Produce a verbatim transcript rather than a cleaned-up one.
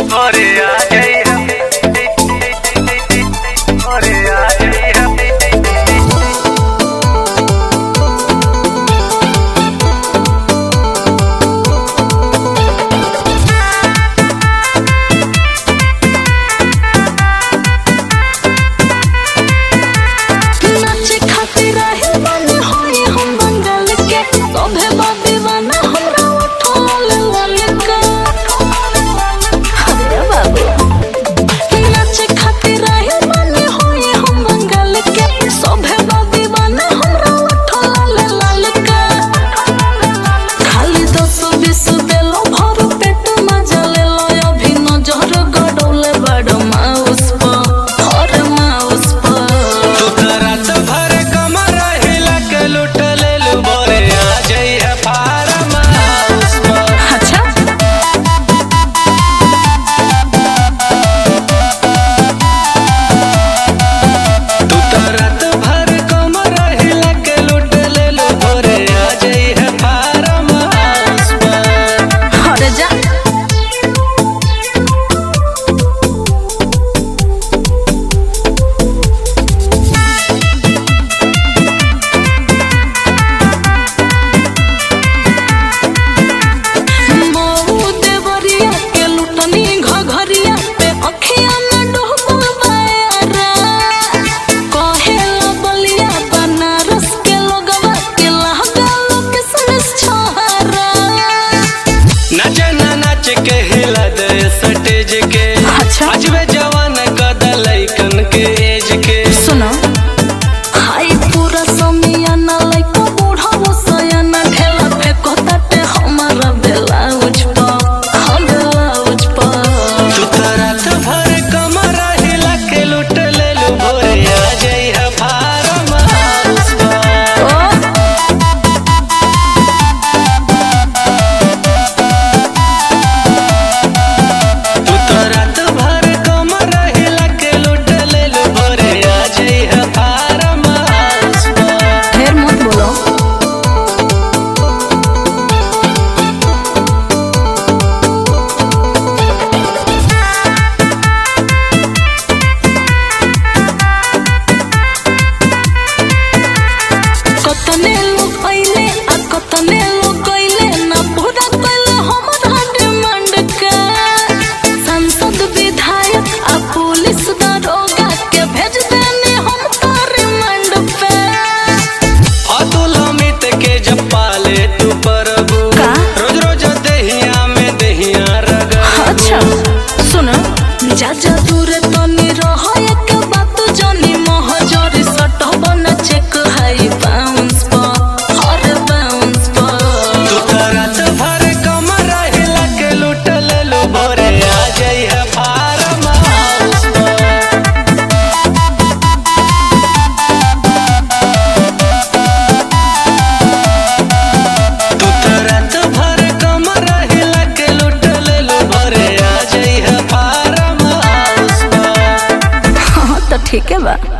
अरे आ गई अरे आ गई सटेज के अजबे जवान कदलैकन के एज के सुनो हाय पूरा समियाना लइका बूढ़ा मुसयाना ढेला फेंको ताटे हमारा ब्लाउज पा हम ब्लाउज पा तू रात भर कमर हिला के लूट ले लू भोरे आ जाई है फार्म हाउस जा दूर तनी रहो एक बात जानी महजर सट बना चेक हाई बाउंस पा हर बाउंस पा तू रात भर कमर हिला के लूट ले लो भोरे आ जाई है फार्म हाउस तू रात भर कमर हिला के लूट ले लो भोरे आ जाई है फार्म। तो ठीक है बा।